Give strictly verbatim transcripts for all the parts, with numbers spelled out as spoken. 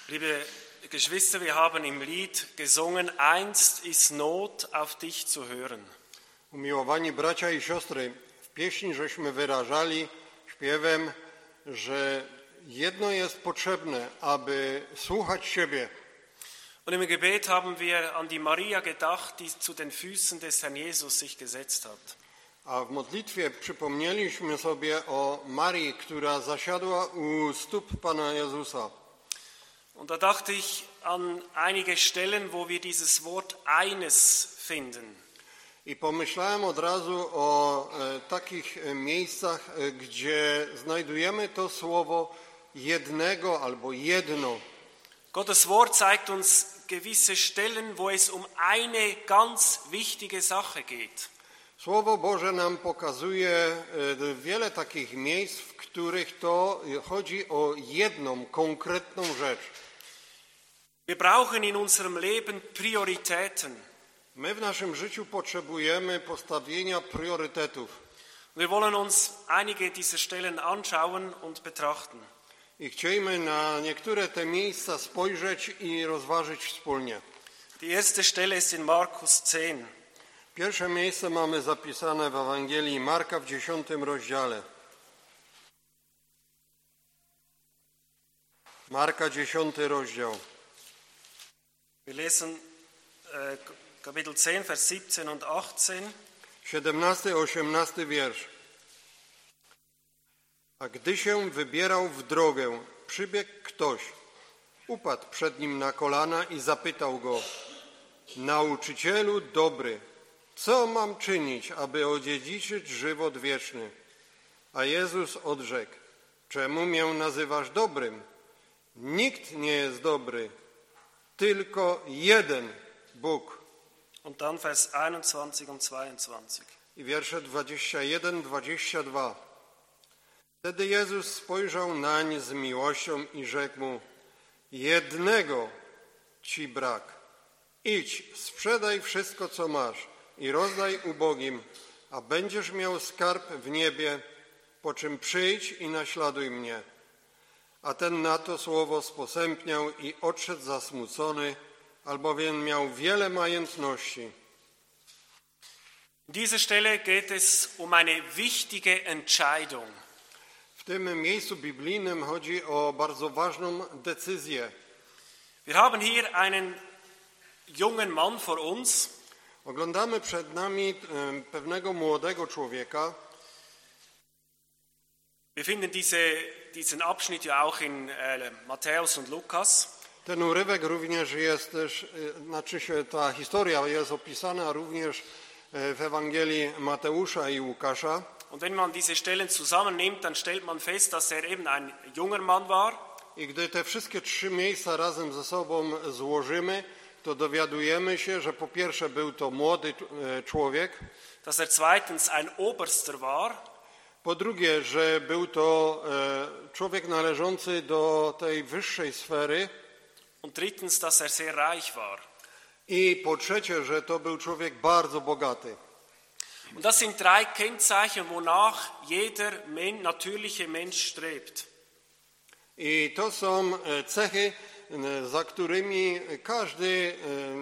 Liebe Geschwister, wir haben im Lied gesungen, einst ist Not auf dich zu hören. Umiłowani bracia i siostry, w pieśni żeśmy wyrażali śpiewem, że jedno jest potrzebne, aby słuchać Ciebie. Und im Gebet haben wir an die Maria gedacht, die zu den Füßen des Herrn Jesus sich gesetzt hat. A w modlitwie przypomnieliśmy sobie o Marii, która zasiadła u stóp Pana Jezusa. Und da dachte ich an einige Stellen, wo wir dieses Wort eines finden. I pomyślałem od razu o e, takich miejscach, e, gdzie znajdujemy to słowo jednego albo jedno. Gottes Wort zeigt uns gewisse Stellen, wo es um eine ganz wichtige Sache geht. Słowo Boże nam pokazuje e, wiele takich miejsc, w których to chodzi o jedną, konkretną rzecz. Wir brauchen in unserem Leben Prioritäten. My w naszym życiu potrzebujemy postawienia priorytetów. Wir wollen uns einige dieser Stellen anschauen und betrachten. I chcielibyśmy na niektóre te miejsca spojrzeć i rozważyć wspólnie. Die erste Stelle ist in Markus zehn. Pierwsze miejsce mamy zapisane w Ewangelii Marka w dziesiątym rozdziale. Marka, dziesiąty rozdział. Wir lesen äh, Kapitel zehn, Vers siebzehn und achtzehn. siedemnasty, osiemnasty wiersz. A gdy się wybierał w drogę, przybiegł ktoś, upadł przed nim na kolana i zapytał go: Nauczycielu dobry, co mam czynić, aby odziedziczyć żywot wieczny? A Jezus odrzekł: Czemu mię nazywasz dobrym? Nikt nie jest dobry, tylko jeden Bóg. Und dann Vers einundzwanzig und zweiundzwanzig. I wiersze dwadzieścia jeden, dwadzieścia dwa. Wtedy Jezus spojrzał nań z miłością i rzekł mu: Jednego ci brak. Idź, sprzedaj wszystko, co masz i rozdaj ubogim, a będziesz miał skarb w niebie, po czym przyjdź i naśladuj mnie. A ten na to słowo sposępniał i odszedł zasmucony, albowiem miał wiele majątności. In dieser Stelle geht es um eine wichtige Entscheidung. W tym miejscu biblijnym chodzi o bardzo ważną decyzję. Wir haben hier einen jungen Mann vor uns. Oglądamy przed nami pewnego młodego człowieka. Wir finden diese, diesen Abschnitt ja auch in äh, Matthäus und Lukas. Ten urywek również jest też, znaczy się ta historia jest opisana również w Ewangelii Mateusza i Łukasza. Und wenn man diese Stellen zusammennimmt, dann stellt man fest, dass er eben ein junger Mann war. I gdy te wszystkie trzy miejsca razem ze sobą złożymy, to dowiadujemy się, że po pierwsze był to młody człowiek, dass er zweitens ein Oberster war, po drugie, że był to człowiek należący do tej wyższej sfery, und drittens, dass er sehr reich war. I po trzecie, że to był człowiek bardzo bogaty. Und das sind drei Kennzeichen, wonach jeder natürliche Mensch strebt. I to są cechy, za którymi każdy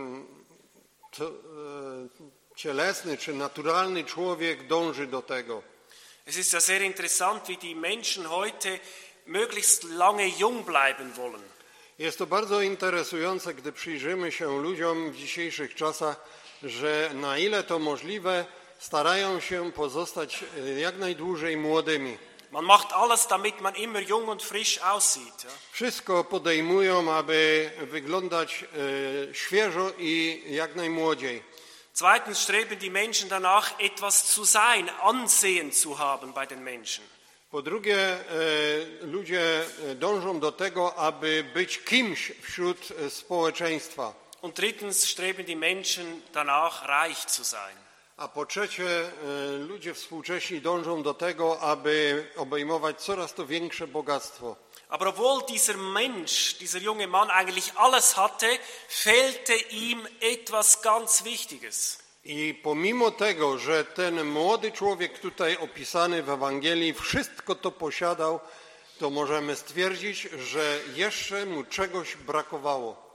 cielesny czy naturalny człowiek dąży do tego. Es ist ja sehr interessant, wie die Menschen heute möglichst lange jung bleiben wollen. Jest to bardzo interesujące, gdy przyjrzymy się ludziom w dzisiejszych czasach, że na ile to możliwe, starają się pozostać jak najdłużej młodymi. Man macht alles, damit man immer jung und frisch aussieht. Ja? Wszystko podejmują, aby wyglądać e, świeżo i jak najmłodziej. Zweitens streben die Menschen danach, etwas zu sein, Ansehen zu haben bei den Menschen. Po drugie, e, ludzie dążą do tego, aby być kimś wśród społeczeństwa. Und drittens streben die Menschen danach, reich zu sein. A po trzecie, e, ludzie współcześni dążą do tego, aby obejmować coraz to większe bogactwo. Aber obwohl dieser Mensch, dieser junge Mann eigentlich alles hatte, fehlte ihm etwas ganz Wichtiges. I pomimo tego, że ten młody człowiek tutaj opisany w Ewangelii wszystko to posiadał, to możemy stwierdzić, że jeszcze mu czegoś brakowało.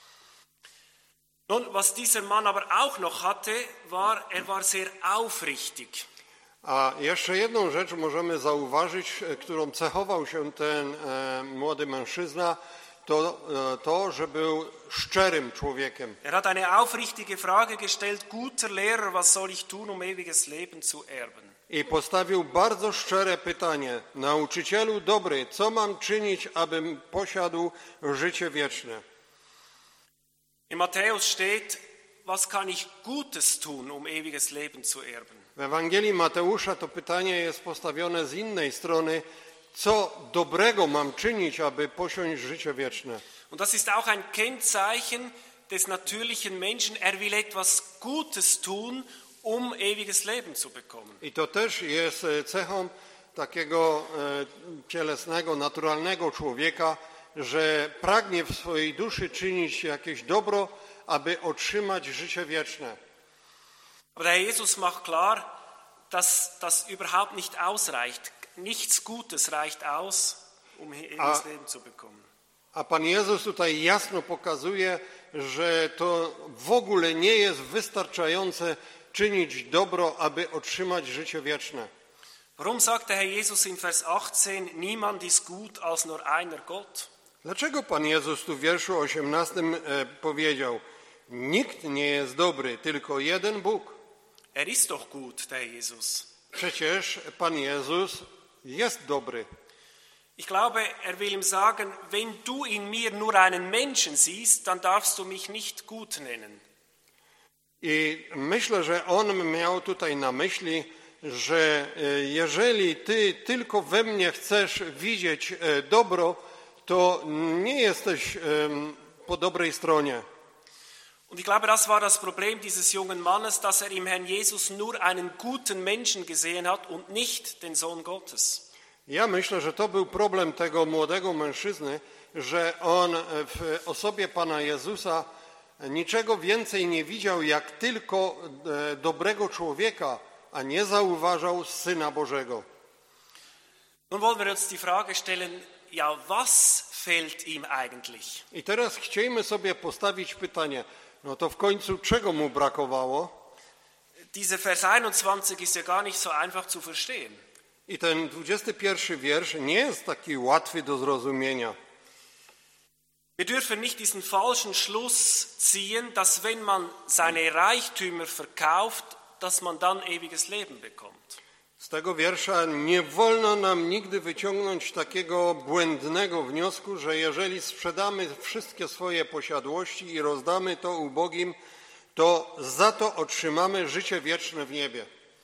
Nun, was dieser Mann aber auch noch hatte, war, er war sehr aufrichtig. A jeszcze jedną rzecz możemy zauważyć, którą cechował się ten e, młody mężczyzna, to, e, to, że był szczerym człowiekiem. Er hat eine aufrichtige Frage gestellt: Guter Lehrer, was soll ich tun, um ewiges Leben zu erben? I postawił bardzo szczere pytanie: nauczycielu dobry, co mam czynić, abym posiadł życie wieczne? In Matthäus steht: Was kann ich Gutes tun, um ewiges Leben zu erben? W Ewangelii Mateusza to pytanie jest postawione z innej strony: co dobrego mam czynić, aby posiąść życie wieczne? Und das ist auch ein Kennzeichen des natürlichen Menschen. Er will etwas Gutes tun, um ewiges Leben zu bekommen. I to też jest cechą takiego cielesnego, naturalnego człowieka, że pragnie w swojej duszy czynić jakieś dobro, aby otrzymać życie wieczne. Aber der Herr Jesus macht klar, dass das überhaupt nicht ausreicht. Nichts Gutes reicht aus, um ewiges Leben zu bekommen. A Pan Jezus tutaj jasno pokazuje, że to w ogóle nie jest wystarczające czynić dobro, aby otrzymać życie wieczne. Warum sagt der Herr Jesus in Vers achtzehn: Niemand ist gut als nur einer Gott? Dlaczego Pan Jezus tu w wierszu osiemnastym powiedział: nikt nie jest dobry, tylko jeden Bóg? Er ist doch gut, der Herr Jesus. Przecież Pan Jezus jest dobry. Ich glaube, er will ihm sagen: Wenn du in mir nur einen Menschen siehst, dann darfst du mich nicht gut nennen. I myślę, że on miał tutaj na myśli, że jeżeli ty tylko we mnie chcesz widzieć dobro, to nie jesteś po dobrej stronie. Und ich glaube, das war das Problem dieses jungen Mannes, dass er im Herrn Jesus nur einen guten Menschen gesehen hat und nicht den Sohn Gottes. Ja myślę, że to był problem tego młodego mężczyzny, że on w osobie Pana Jezusa niczego więcej nie widział, jak tylko dobrego człowieka, a nie zauważał Syna Bożego. Nun wollen wir uns die Frage stellen: Ja, was fehlt ihm eigentlich? I teraz chcielibyśmy sobie postawić pytanie: no to w końcu czego mu brakowało? Dieser Vers einundzwanzig ist ja gar nicht so einfach zu verstehen. I ten dwudziesty pierwszy wiersz nie jest taki łatwy do zrozumienia. Wir dürfen nicht diesen falschen Schluss ziehen, dass wenn man seine Reichtümer verkauft, dass man dann ewiges Leben bekommt. Z tego wiersza nie wolno nam nigdy wyciągnąć takiego błędnego wniosku, że jeżeli sprzedamy wszystkie swoje posiadłości i rozdamy to ubogim, to za to otrzymamy życie wieczne w niebie.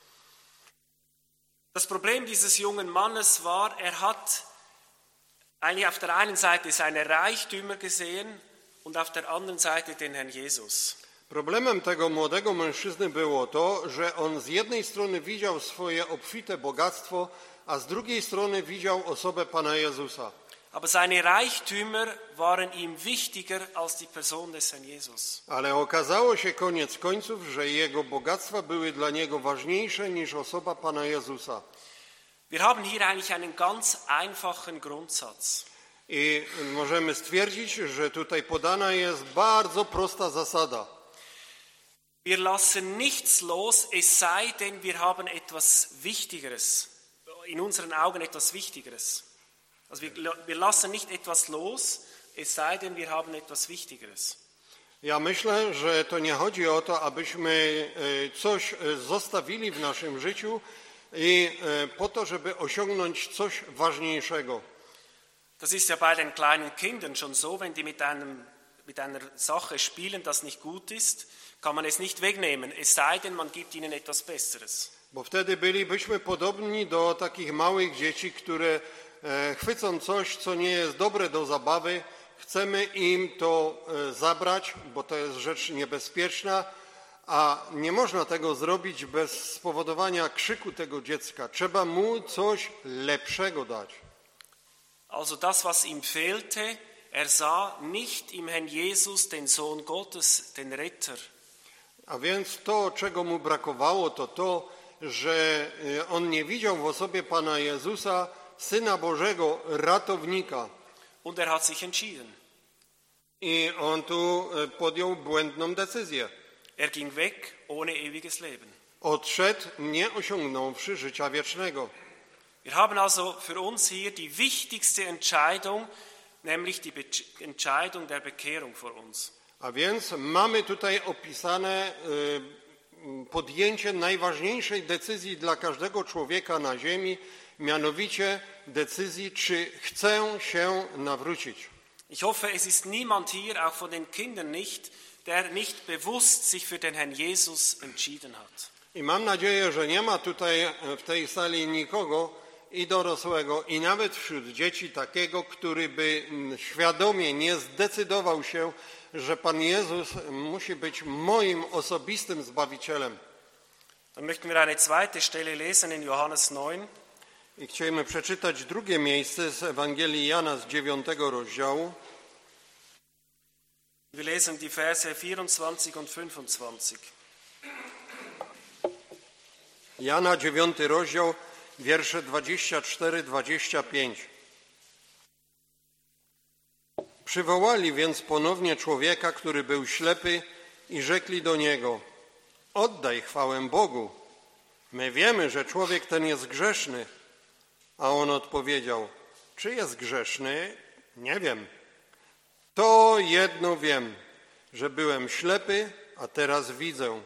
Das Problem dieses jungen Mannes war, er hat eigentlich auf der einen Seite seine Reichtümer gesehen und auf der anderen Seite den Herrn Jesus. Problemem tego młodego mężczyzny było to, że on z jednej strony widział swoje obfite bogactwo, a z drugiej strony widział osobę Pana Jezusa. Aber seine Reichtümer waren ihm wichtiger als die Person des Herrn Jesus. Ale okazało się koniec końców, że jego bogactwa były dla niego ważniejsze niż osoba Pana Jezusa. Wir haben hier eigentlich einen ganz einfachen Grundsatz. I możemy stwierdzić, że tutaj podana jest bardzo prosta zasada. Wir lassen nichts los, es sei denn, wir haben etwas Wichtigeres, in unseren Augen etwas Wichtigeres. Also wir, wir lassen nicht etwas los, es sei denn, wir haben etwas Wichtigeres. Ja myślę, że to nie chodzi o to, abyśmy coś zostawili w naszym życiu i po to, żeby osiągnąć coś ważniejszego. Das ist ja bei den kleinen Kindern schon so, wenn die mit einem, mit einer Sache spielen, das nicht gut ist, kann man es nicht wegnehmen, es sei denn, man gibt ihnen etwas Besseres. Bo wtedy bylibyśmy podobni do takich małych dzieci, które chwycą coś, co nie jest dobre do zabawy, chcemy im to zabrać, bo to jest rzecz niebezpieczna, a nie można tego zrobić bez spowodowania krzyku tego dziecka. Trzeba mu coś lepszego dać. Also das, was ihm fehlte, er sah nicht im Herrn Jesus den Sohn Gottes, den Retter. A więc to, czego mu brakowało, to to, że on nie widział w osobie Pana Jezusa Syna Bożego, ratownika. Und er hat sich entschieden. I on tu podjął błędną decyzję. Er ging weg ohne ewiges Leben. Odszedł, nie osiągnąwszy życia wiecznego. Wir haben also für uns hier die wichtigste Entscheidung, nämlich die Be- Entscheidung der Bekehrung vor uns. A więc mamy tutaj opisane y, podjęcie najważniejszej decyzji dla każdego człowieka na ziemi, mianowicie decyzji, czy chcę się nawrócić. Ich hoffe, es ist niemand hier, auch von den Kindern nicht, der nicht bewusst sich für den Herrn Jesus entschieden hat. I mam nadzieję, że nie ma tutaj w tej sali nikogo, i dorosłego, i nawet wśród dzieci takiego, który by świadomie nie zdecydował się, że Pan Jezus musi być moim osobistym Zbawicielem. Dann möchten wir eine zweite Stelle lesen in Johannes neun. I chcielibyśmy przeczytać drugie miejsce z Ewangelii Jana z dziewiątego rozdziału. Wir lesen die Verse vierundzwanzig und fünfundzwanzig. Jana dziewiąty rozdział, wiersze dwadzieścia cztery do dwudziestu pięciu. Przywołali więc ponownie człowieka, który był ślepy, i rzekli do niego: oddaj chwałę Bogu. My wiemy, że człowiek ten jest grzeszny. A on odpowiedział: czy jest grzeszny? Nie wiem. To jedno wiem, że byłem ślepy, a teraz widzę.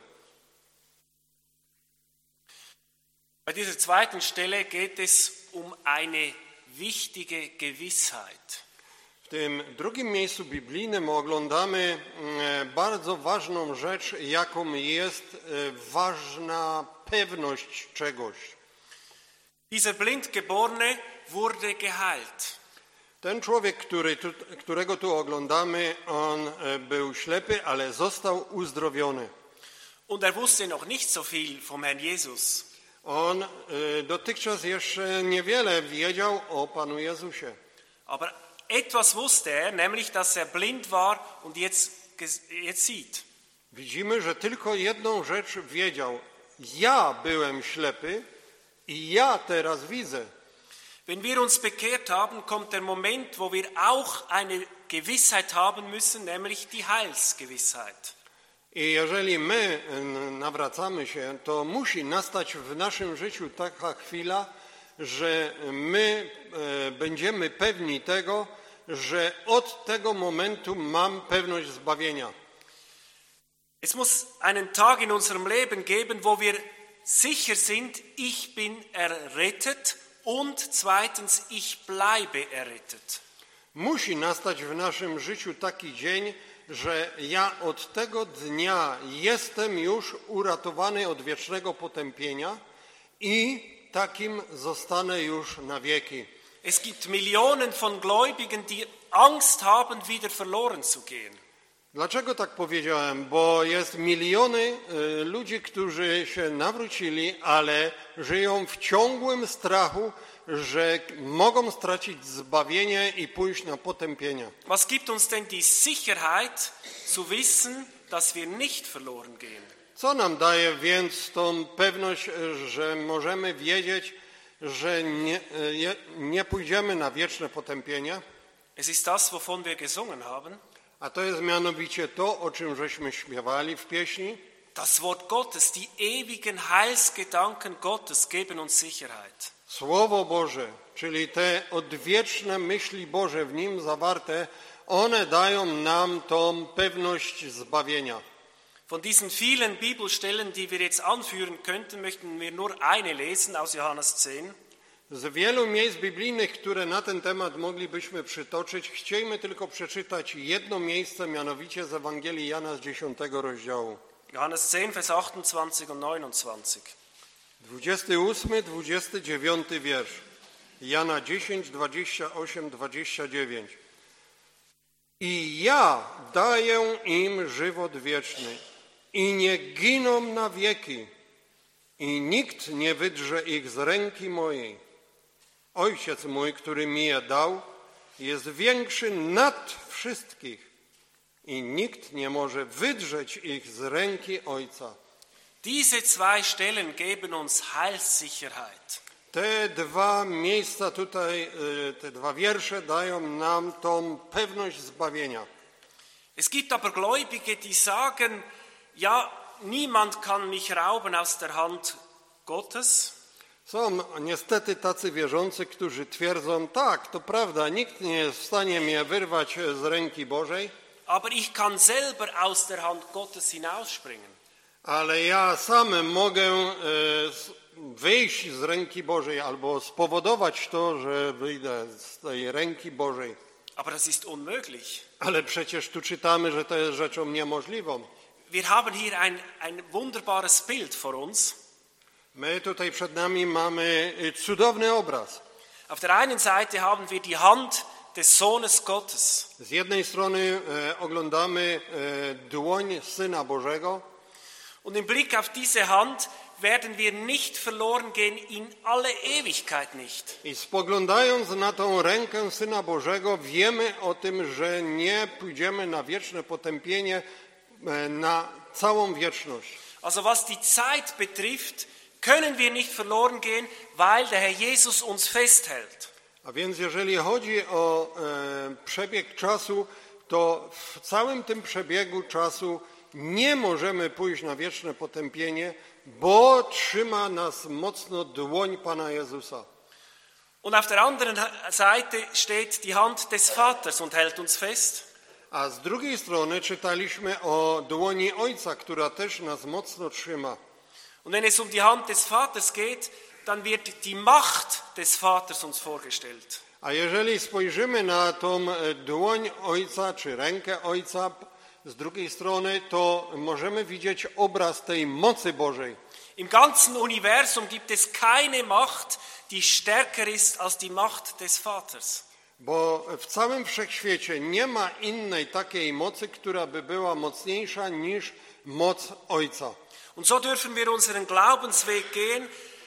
Bei dieser zweiten Stelle geht es um eine wichtige Gewissheit. W tym drugim miejscu biblijnym oglądamy bardzo ważną rzecz, jaką jest ważna pewność czegoś. Dieser Blindgeborene wurde geheilt. Ten człowiek, który tu, którego tu oglądamy, on był ślepy, ale został uzdrowiony. Und er wusste noch nicht so viel vom Herrn Jesus. On y, dotychczas jeszcze niewiele wiedział o Panu Jezusie. Aber etwas wusste er, nämlich dass er blind war und jetzt, jetzt sieht. Widzimy, że tylko jedną rzecz wiedział. Ja byłem ślepy i ja teraz widzę. Wenn wir uns bekehrt haben, kommt der Moment, wo wir auch eine Gewissheit haben müssen, nämlich die Heilsgewissheit. I jeżeli my nawracamy się, to musi nastać w naszym życiu taka chwila, że my będziemy pewni tego, że od tego momentu mam pewność zbawienia. Es muss einen Tag in unserem Leben geben, wo wir sicher sind, ich bin errettet und zweitens, ich bleibe errettet. Musi nastać w naszym życiu taki dzień, że ja od tego dnia jestem już uratowany od wiecznego potępienia i takim zostanę już na wieki. Es gibt Millionen von Gläubigen, die Angst haben, wieder verloren zu gehen. Dlaczego tak powiedziałem? Bo jest miliony y, ludzi, którzy się nawrócili, ale żyją w ciągłym strachu, że mogą stracić zbawienie i pójść na potępienie. Was gibt uns denn die Sicherheit zu wissen, dass wir nicht verloren gehen? Co nam daje więc tą pewność, że możemy wiedzieć, że nie, nie pójdziemy na wieczne potępienie? Es ist das, wovon wir gesungen haben. A to jest mianowicie to, o czym żeśmy śpiewali w pieśni. Das Wort Gottes, die ewigen Heilsgedanken Gottes geben uns Sicherheit. Słowo Boże, czyli te odwieczne myśli Boże w nim zawarte, one dają nam tą pewność zbawienia. Von diesen vielen Bibelstellen, die wir jetzt anführen könnten, möchten wir nur eine lesen aus Johannes zehn. Z wielu miejsc biblijnych, które na ten temat moglibyśmy przytoczyć, chcielibyśmy tylko przeczytać jedno miejsce, mianowicie z Ewangelii Jana z dziesiątego rozdziału. Johannes zehn, Vers achtundzwanzig und neunundzwanzig. dwudziesty ósmy, dwudziesty dziewiąty wiersz. Jana dziesięć, dwadzieścia osiem, dwadzieścia dziewięć. I ja daję im żywot wieczny i nie giną na wieki i nikt nie wydrze ich z ręki mojej. Ojciec mój, który mi je dał, jest większy nad wszystkich i nikt nie może wydrzeć ich z ręki Ojca. Diese zwei Stellen geben uns Heilssicherheit. Te dwa miejsca tutaj, te dwa wiersze dają nam tą pewność zbawienia. Es gibt aber Gläubige, die sagen, ja, niemand kann mich rauben aus der Hand Gottes. Są niestety tacy wierzący, którzy twierdzą, tak, to prawda, nikt nie jest w stanie mnie wyrwać z ręki Bożej, Aber ich kann selber aus der Hand Gottes hinausspringen. ale ja sam mogę e, wyjść z ręki Bożej albo spowodować to, że wyjdę z tej ręki Bożej. Aber das ist unmöglich. Ale przecież tu czytamy, że to jest rzeczą niemożliwą. Wir haben hier ein, ein wunderbares Bild vor uns. My tutaj przed nami mamy cudowny obraz. Auf der einen Seite haben wir die Hand des Sohnes Gottes. Z jednej strony e, oglądamy e, dłoń Syna Bożego. Und im Blick auf diese Hand werden wir nicht verloren gehen, in alle Ewigkeit nicht. I spoglądając na tą rękę Syna Bożego, wiemy o tym, że nie pójdziemy na wieczne potępienie, e, na całą wieczność. Also was die Zeit betrifft, können wir nicht verloren gehen, weil der Herr Jesus uns festhält. A więc jeżeli chodzi o e, przebieg czasu, to w całym tym przebiegu czasu nie możemy pójść na wieczne potępienie, bo trzyma nas mocno dłoń Pana Jezusa. Und auf der anderen Seite steht die Hand des Vaters und hält uns fest. A z drugiej strony czytaliśmy o dłoni Ojca, która też nas mocno trzyma. Und wenn es um die Hand des Vaters geht, dann wird die Macht des Vaters uns vorgestellt. A jeżeli spojrzymy na tą dłoń Ojca, czy rękę Ojca z drugiej strony, to możemy widzieć obraz tej mocy Bożej. Im ganzen Universum gibt es keine Macht, die stärker ist als die Macht des Vaters. Bo w całym wszechświecie nie ma innej takiej mocy, która by była mocniejsza niż moc Ojca. Und so dürfen wir unseren Glaubensweg gehen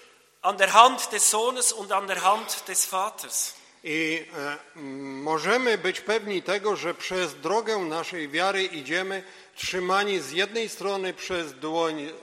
an der Hand des Sohnes und an der Hand des Vaters. I e, możemy być pewni tego, że przez drogę naszej wiary idziemy trzymani z jednej strony przez dłoń e,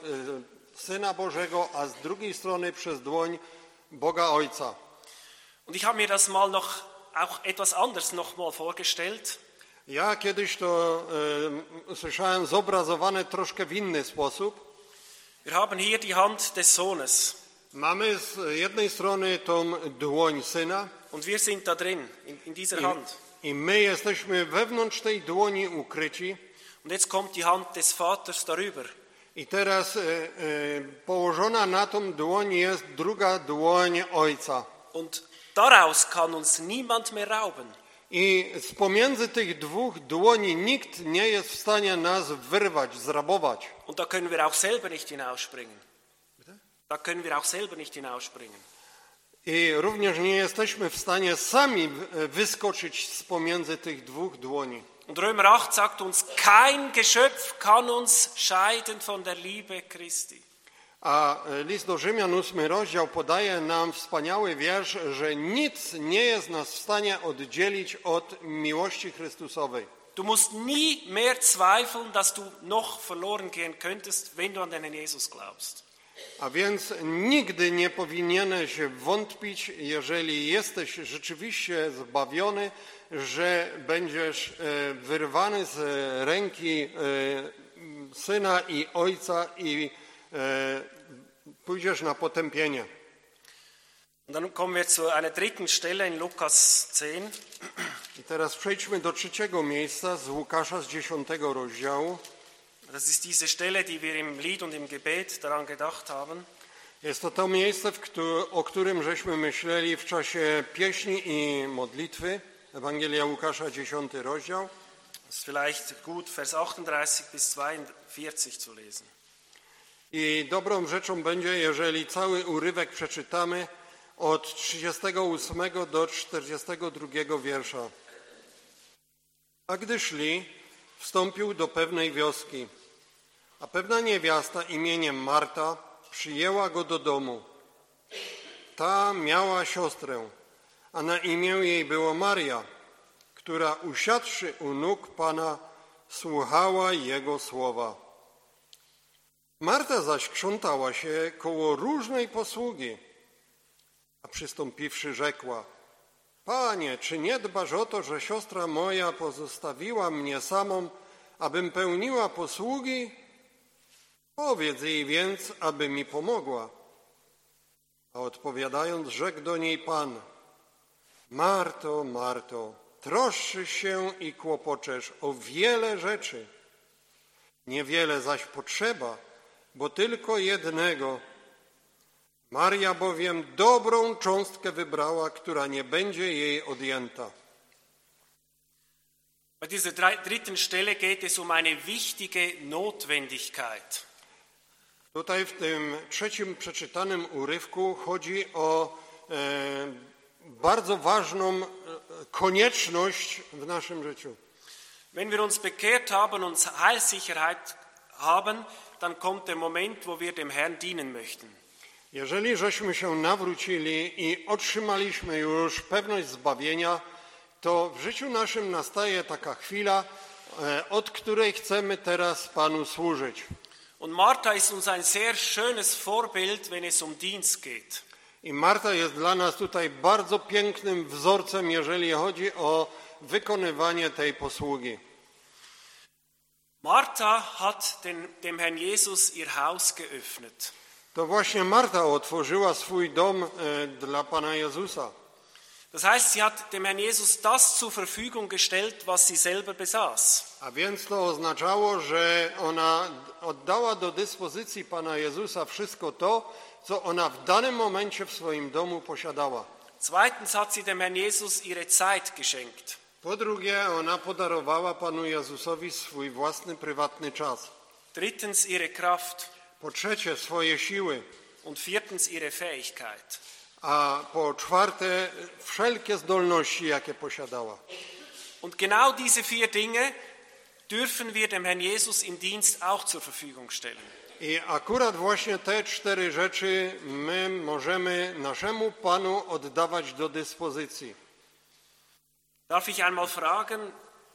Syna Bożego, a z drugiej strony przez dłoń Boga Ojca. Und ich habe mir das mal noch auch etwas anders noch mal vorgestellt. Ja kiedyś to e, usłyszałem zobrazowane troszkę w inny sposób. Wir haben hier die Hand des Sohnes. Mamy z jednej strony tą dłoń Syna. Und wir sind da drin, in, in dieser Hand. I, I my jesteśmy wewnątrz tej dłoni ukryci. Und jetzt kommt die Hand des Vaters darüber. I teraz e, e, położona na tą dłoń jest druga dłoń Ojca. Und daraus kann uns niemand mehr rauben. I z pomiędzy tych dwóch dłoni nikt nie jest w stanie nas wyrwać, zrabować. Und da können wir auch selber nicht hinausspringen. Da können wir auch selber nicht hinausspringen. I również nie jesteśmy w stanie sami wyskoczyć z pomiędzy tych dwóch dłoni. Und Römer acht sagt uns, kein Geschöpf kann uns scheiden von der Liebe Christi. A list do Rzymian, ósmy rozdział, podaje nam wspaniały wiersz, że nic nie jest nas w stanie oddzielić od miłości Chrystusowej. Du musst nie mehr zweifeln, dass du noch verloren gehen könntest, wenn du an den Jesus glaubst. A więc nigdy nie powinieneś wątpić, jeżeli jesteś rzeczywiście zbawiony, że będziesz wyrwany z ręki Syna i Ojca i pójdziesz na potępienie. Und dann kommen wir zu einer dritten Stelle in Lukas zehn. I teraz przejdźmy do trzeciego miejsca z Łukasza z dziesiątego rozdziału. Das ist diese Stelle, die wir im Lied und im Gebet daran gedacht haben. Jest to to miejsce, o którym żeśmy myśleli w czasie pieśni i modlitwy. Ewangelia Łukasza, dziesiąty rozdział. Es ist vielleicht gut, Vers achtunddreißig bis zweiundvierzig zu lesen. I dobrą rzeczą będzie, jeżeli cały urywek przeczytamy od trzydziestego ósmego do czterdziestego drugiego wiersza. A gdy szli, wstąpił do pewnej wioski, a pewna niewiasta imieniem Marta przyjęła go do domu. Ta miała siostrę, a na imię jej było Maria, która usiadłszy u nóg Pana, słuchała Jego słowa. Marta zaś krzątała się koło różnej posługi. A przystąpiwszy rzekła: Panie, czy nie dbasz o to, że siostra moja pozostawiła mnie samą, abym pełniła posługi? Powiedz jej więc, aby mi pomogła. A odpowiadając, rzekł do niej Pan: Marto, Marto, troszczysz się i kłopoczesz o wiele rzeczy. Niewiele zaś potrzeba, bo tylko jednego. Maria bowiem dobrą cząstkę wybrała, która nie będzie jej odjęta. Bei dieser dritten Stelle geht es um eine wichtige Notwendigkeit. Tutaj w tym trzecim przeczytanym urywku chodzi o e, bardzo ważną e, konieczność w naszym życiu. Wenn wir uns bekehrt haben und Heilssicherheit haben, dann kommt der Moment, wo wir dem Herrn dienen möchten. Jeżeli żeśmy się nawrócili i otrzymaliśmy już pewność zbawienia, to w życiu naszym nastaje taka chwila, e, od której chcemy teraz Panu służyć. Und Martha ist uns ein sehr schönes Vorbild, wenn es um Dienst geht. I Marta jest dla nas tutaj bardzo pięknym wzorcem, jeżeli chodzi o wykonywanie tej posługi. Martha hat den, dem Herrn Jesus ihr Haus geöffnet. To właśnie Marta otworzyła swój dom e, dla Pana Jezusa. Das heißt, sie hat dem Herrn Jesus das zur Verfügung gestellt, was sie selber besaß. A więc to oznaczało, że ona oddała do dyspozycji Pana Jezusa wszystko to, co ona w danym momencie w swoim domu posiadała. Zweitens hat sie dem Herrn Jesus ihre Zeit geschenkt. Po drugie, ona podarowała Panu Jezusowi swój własny, prywatny czas. Drittens ihre Kraft. Po trzecie, swoje siły. Und viertens ihre Fähigkeit. A po czwarte, wszelkie zdolności, jakie posiadała. Und genau diese vier Dinge dürfen wir dem Herrn Jesus im Dienst auch zur Verfügung stellen. I akurat właśnie te cztery rzeczy my możemy naszemu Panu oddawać do dyspozycji. Darf ich einmal fragen,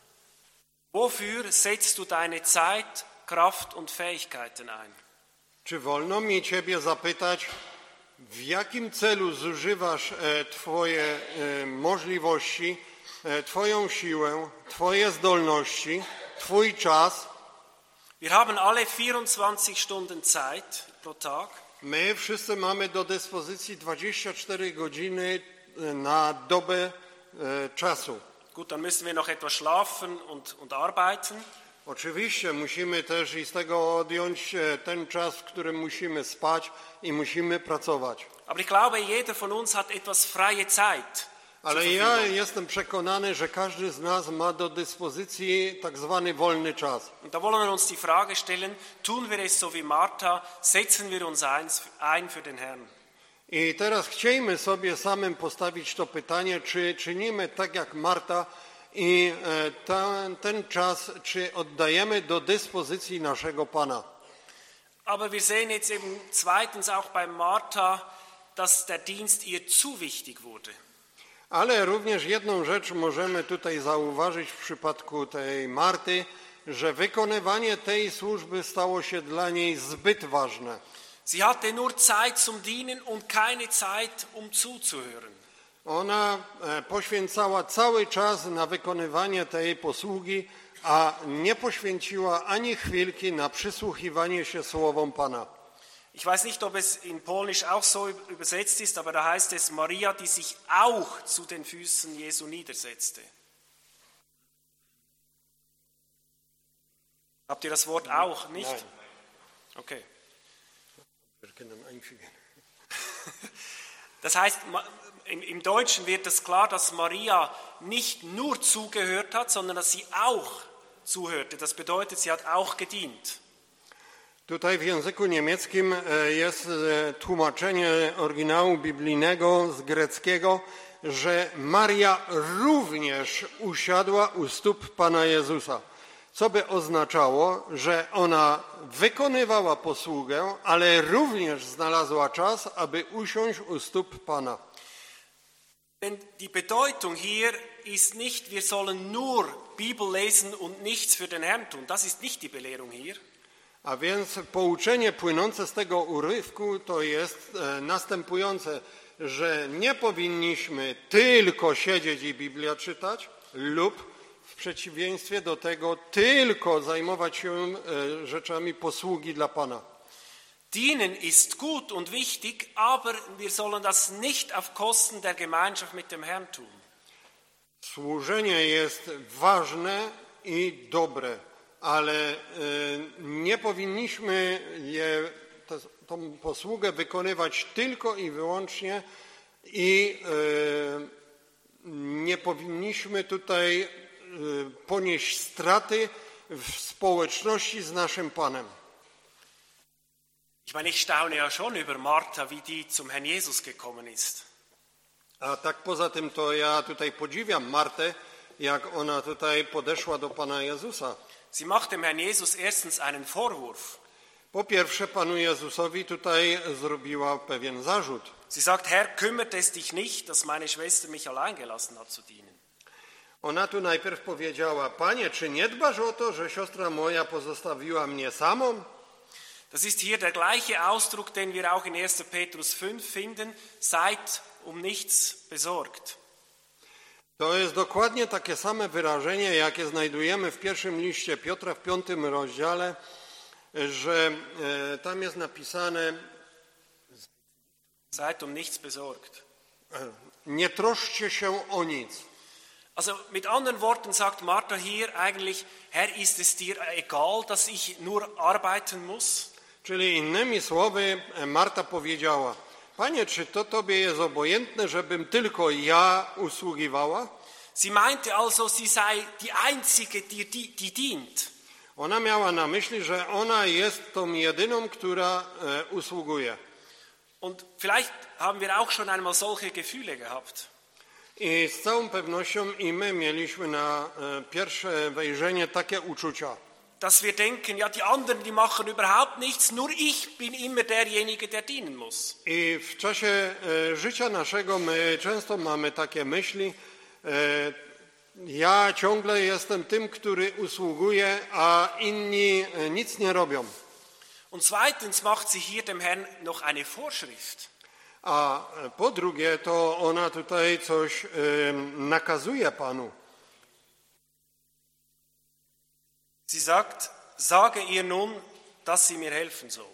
wofür setzt du deine Zeit, Kraft und Fähigkeiten ein? Czy wolno mi Ciebie zapytać, w jakim celu zużywasz e, Twoje e, możliwości, e, Twoją siłę, Twoje zdolności, Twój czas? Wir haben alle vierundzwanzig Stunden Zeit pro Tag. My wszyscy mamy do dyspozycji dwadzieścia cztery godziny na dobę e, czasu. Gut, dann müssen wir noch etwas schlafen und, und arbeiten. Oczywiście musimy też i z tego odjąć e, ten czas, w którym musimy spać i musimy pracować. Aber ich glaube, jeder von uns hat etwas freie Zeit. Ale ja jestem przekonany, że każdy z nas ma do dyspozycji tak zwany wolny czas. Und da wollen wir uns die Frage stellen, tun wir es so wie Martha, setzen wir uns ein für den Herrn? I teraz chciejmy sobie samym postawić to pytanie, czy czynimy tak jak Marta i ten, ten czas, czy oddajemy do dyspozycji naszego Pana. Aber wir sehen jetzt eben zweitens auch bei Martha, dass der Dienst ihr zu wichtig wurde. Ale również jedną rzecz możemy tutaj zauważyć w przypadku tej Marty, że wykonywanie tej służby stało się dla niej zbyt ważne. Sie hatte nur Zeit zum Dienen und keine Zeit, um zuzuhören. Ona poświęcała cały czas na wykonywanie tej posługi, a nie poświęciła ani chwilki na przysłuchiwanie się słowom Pana. Ich weiß nicht, ob es in Polnisch auch so übersetzt ist, aber da heißt es Maria, die sich auch zu den Füßen Jesu niedersetzte. Habt ihr das Wort auch nicht? Nein. Okay. Wir können einfügen. Das heißt, im, im Deutschen wird es klar, dass Maria nicht nur zugehört hat, sondern dass sie auch zuhörte. Das bedeutet, sie hat auch gedient. Tutaj w języku niemieckim jest tłumaczenie oryginału biblijnego z greckiego, że Maria również usiadła u stóp Pana Jezusa, co by oznaczało, że ona wykonywała posługę, ale również znalazła czas, aby usiąść u stóp Pana. Denn die Bedeutung hier ist nicht, wir sollen nur Bibel lesen und nichts für den Herrn tun. Das ist nicht die Belehrung hier. A więc pouczenie płynące z tego urywku to jest następujące. że nie powinniśmy tylko siedzieć i Biblię czytać lub w przeciwieństwie do tego tylko zajmować się e, rzeczami posługi dla Pana. Dienen ist gut und wichtig, aber wir sollen das nicht auf Kosten der Gemeinschaft mit dem Herrn tun. Służenie jest ważne i dobre, ale e, nie powinniśmy je, to, tą posługę wykonywać tylko i wyłącznie i e, nie powinniśmy tutaj e, ponieść straty w społeczności z naszym Panem. Ich meine, ich staune ja schon über Martha, wie die zum Herrn Jesus gekommen ist. A tak poza tym to ja tutaj podziwiam Martę, jak ona tutaj podeszła do Pana Jezusa. Sie macht dem Herrn Jesus erstens einen Vorwurf. Po pierwsze, Panu Jezusowi tutaj zrobiła pewien zarzut. Sie sagt, Herr, kümmert es dich nicht, dass meine Schwester mich allein gelassen hat zu dienen. Ona tu najpierw powiedziała, Panie, czy nie dbasz o to, że siostra moja pozostawiła mnie samą? Das ist hier der gleiche Ausdruck, den wir auch in erster Petrus fünf finden. Seid um nichts besorgt. To jest dokładnie takie same wyrażenie, jakie znajdujemy w pierwszym liście Piotra w piątym rozdziale, że e, tam jest napisane Seid um nichts besorgt. e, nie troszczcie się o nic. Also mit anderen Worten sagt Martha hier eigentlich, Herr, ist es dir egal, dass ich nur arbeiten muss? Czyli innymi słowy Marta powiedziała, Panie, czy to Tobie jest obojętne, żebym tylko ja usługiwała? Sie meinte also, sie sei die Einzige, die, die, die dient. Ona miała na myśli, że ona jest tą jedyną, która e, usługuje. Und vielleicht haben wir auch schon einmal solche Gefühle gehabt. I z całą pewnością i my mieliśmy na e, pierwsze wejrzenie takie uczucia. Dass wir denken, ja, die anderen, die machen überhaupt nichts, nur ich bin immer derjenige, der dienen muss. I w czasie e, życia naszego my często mamy takie myśli, e, ja ciągle jestem tym, który usługuje, a inni e, nic nie robią. Und zweitens macht sie hier dem Herrn noch eine Vorschrift. A po drugie, to ona tutaj coś e, nakazuje Panu. Sie sagt, sage ihr nun, dass sie mir helfen soll.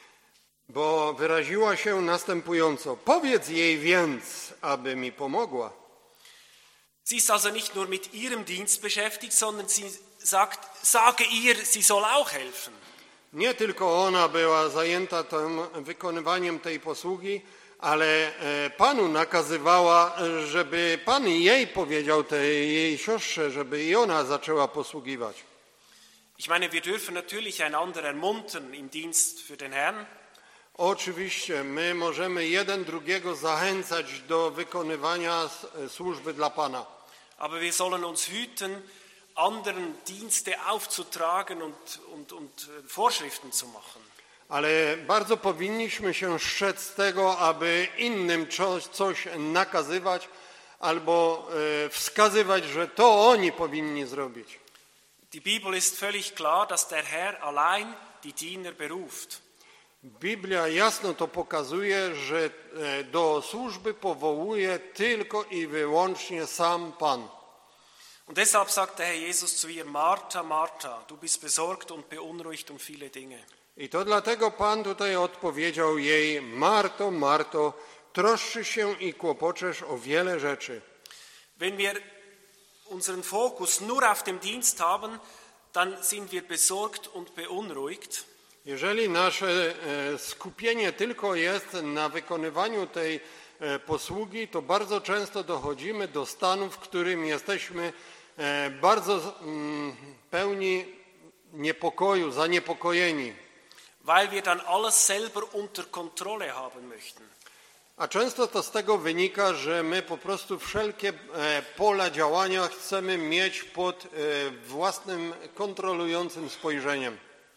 Bo wyraziła się następująco, powiedz jej więc, aby mi pomogła. Sie ist also nicht nur mit ihrem Dienst beschäftigt, sondern sie sagt, sage ihr, sie soll auch helfen. Nie tylko ona była zajęta tym wykonywaniem tej posługi, ale Panu nakazywała, żeby Pan jej powiedział, tej jej siostrze, żeby i ona zaczęła posługiwać. Ich meine, wir dürfen natürlich einander ermuntern im Dienst für den Herrn. Oczywiście, my możemy jeden drugiego zachęcać do wykonywania służby dla Pana. Aber wir sollen uns hüten, anderen Dienste aufzutragen und, und, und Vorschriften zu machen. Ale bardzo powinniśmy się strzec tego, aby innym coś, coś nakazywać albo e, wskazywać, że to oni powinni zrobić. Die Bibel ist völlig klar, dass der Herr allein die Diener beruft. Biblia jasno to pokazuje, że do służby powołuje tylko i wyłącznie sam Pan. Und deshalb sagt der Herr Jesus zu ihr, Martha, Martha, du bist besorgt und beunruhigt um viele Dinge. I to dlatego Pan tutaj odpowiedział jej, Marto, Marto, troszczy się i kłopoczesz o wiele rzeczy. Wenn wir unseren Fokus nur auf dem Dienst haben, dann sind wir besorgt und beunruhigt. Jeżeli nasze skupienie tylko jest na wykonywaniu tej posługi, to bardzo często dochodzimy do stanu, w którym jesteśmy bardzo pełni niepokoju, zaniepokojeni. Weil wir dann alles selber unter Kontrolle haben möchten. A często to z tego wynika, że my po prostu wszelkie pola działania chcemy mieć pod własnym kontrolującym spojrzeniem.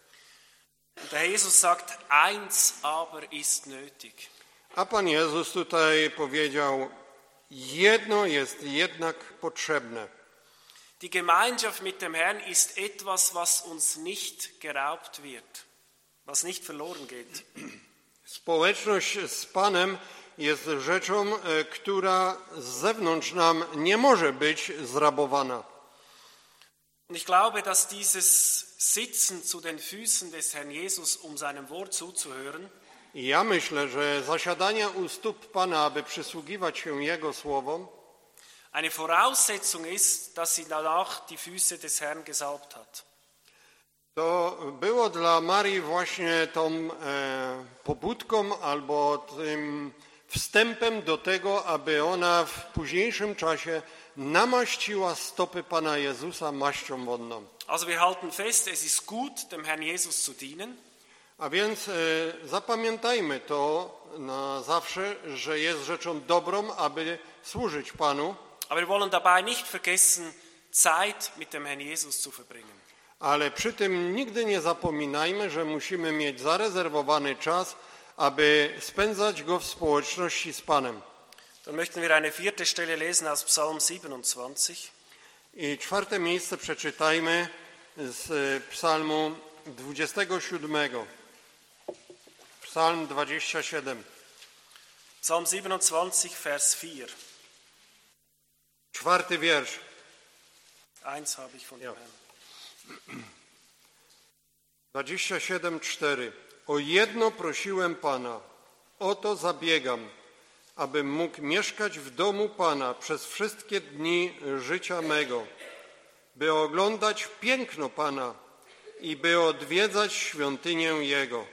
Der Herr Jesus sagt, eins aber ist nötig. A Pan Jezus tutaj powiedział, jedno jest jednak potrzebne. Die Gemeinschaft mit dem Herrn ist etwas, was uns nicht geraubt wird, was nicht verloren geht. Społeczność z Panem jest rzeczą, która z zewnątrz nam nie może być zrabowana. Und ich glaube, dass dieses Sitzen zu den Füßen des Herrn Jesus, um seinem Wort zuzuhören, I ja myślę, że zasiadanie u stóp Pana, aby przysługiwać się Jego słowom, eine Voraussetzung ist, dass sie danach die Füße des Herrn gesalbt hat. to było dla Marii właśnie tą e, pobudką albo tym wstępem do tego, aby ona w późniejszym czasie namaściła stopy Pana Jezusa maścią wodną. Also wir halten fest, es ist gut, dem Herrn Jesus zu dienen. A więc e, zapamiętajmy to na zawsze, że jest rzeczą dobrą, aby służyć Panu, Aber wir wollen dabei nicht vergessen, Zeit mit dem Herrn Jesus zu verbringen. ale przy tym nigdy nie zapominajmy, że musimy mieć zarezerwowany czas, aby spędzać go w społeczności z Panem. Dann möchten wir eine vierte Stelle lesen aus Psalm siebenundzwanzig. I czwarte miejsce przeczytajmy z psalmu dwudziestego siódmego. Psalm dwadzieścia siedem. Psalm siebenundzwanzig, Vers vier. Czwarty wiersz. Eins habe ich von dem Ja. Herrn. dwadzieścia siedem, cztery. O jedno prosiłem Pana, o to zabiegam, abym mógł mieszkać w domu Pana przez wszystkie dni życia mego, by oglądać piękno Pana i by odwiedzać świątynię Jego.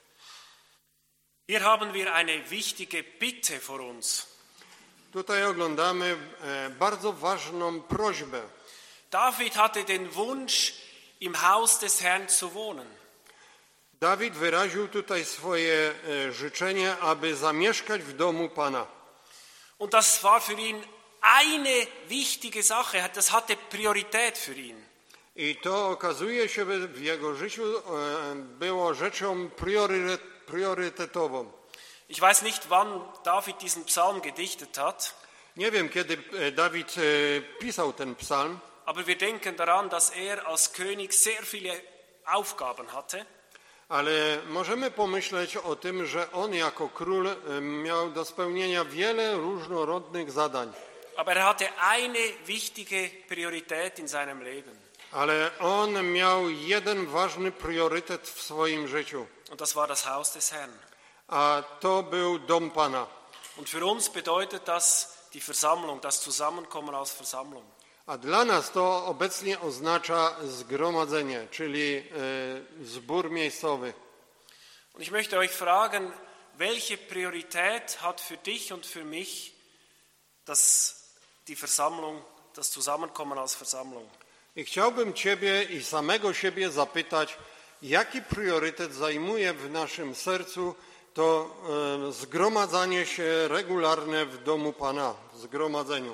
Hier haben wir eine wichtige Bitte vor uns. Tutaj oglądamy e, bardzo ważną prośbę. David hatte den Wunsch, im Haus des Herrn zu wohnen. Dawid wyraził tutaj swoje e, życzenie, aby zamieszkać w domu Pana. Und das war für ihn eine wichtige Sache, das hatte Priorität für ihn. I to okazuje się w jego życiu e, było rzeczą priorytet, priorytetową. Ich weiß nicht, wann David diesen Psalm gedichtet hat, Nie wiem, kiedy e, Dawid e, pisał ten psalm, aber wir denken daran, dass er als König sehr viele Aufgaben hatte. ale możemy pomyśleć o tym, że on jako król e, miał do spełnienia wiele różnorodnych zadań. Aber er hatte eine wichtige Priorität in seinem Leben. Ale on miał jeden ważny priorytet w swoim życiu, Und das war das Haus des Herrn. a to był dom Pana. Und für uns bedeutet das die Versammlung, das Zusammenkommen als Versammlung. A dla nas to obecnie oznacza zgromadzenie, czyli e, zbór miejscowy. Und ich möchte euch fragen, welche Priorität hat für dich und für mich das, die Versammlung, das Zusammenkommen als Versammlung? I chciałbym Ciebie i samego siebie zapytać, jaki priorytet zajmuje w naszym sercu to e, zgromadzanie się regularne w domu Pana, w zgromadzeniu.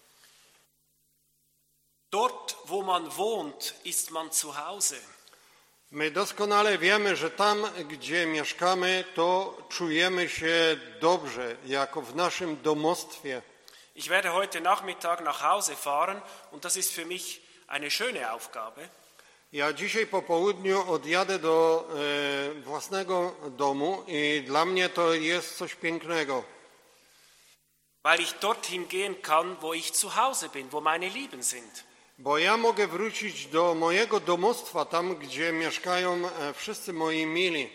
Dort, wo man wohnt, ist man zu Hause. My doskonale wiemy, że tam, gdzie mieszkamy, to czujemy się dobrze, jako w naszym domostwie. Ich werde heute Nachmittag nach Hause fahren und das ist für mich eine schöne Aufgabe. Ja dzisiaj po południu odjadę do e, własnego domu i dla mnie to jest coś pięknego. Weil ich dorthin gehen kann, wo ich zu Hause bin, wo meine Lieben sind. Bo ja mogę wrócić do mojego domostwa, tam gdzie mieszkają e, wszyscy moi mili.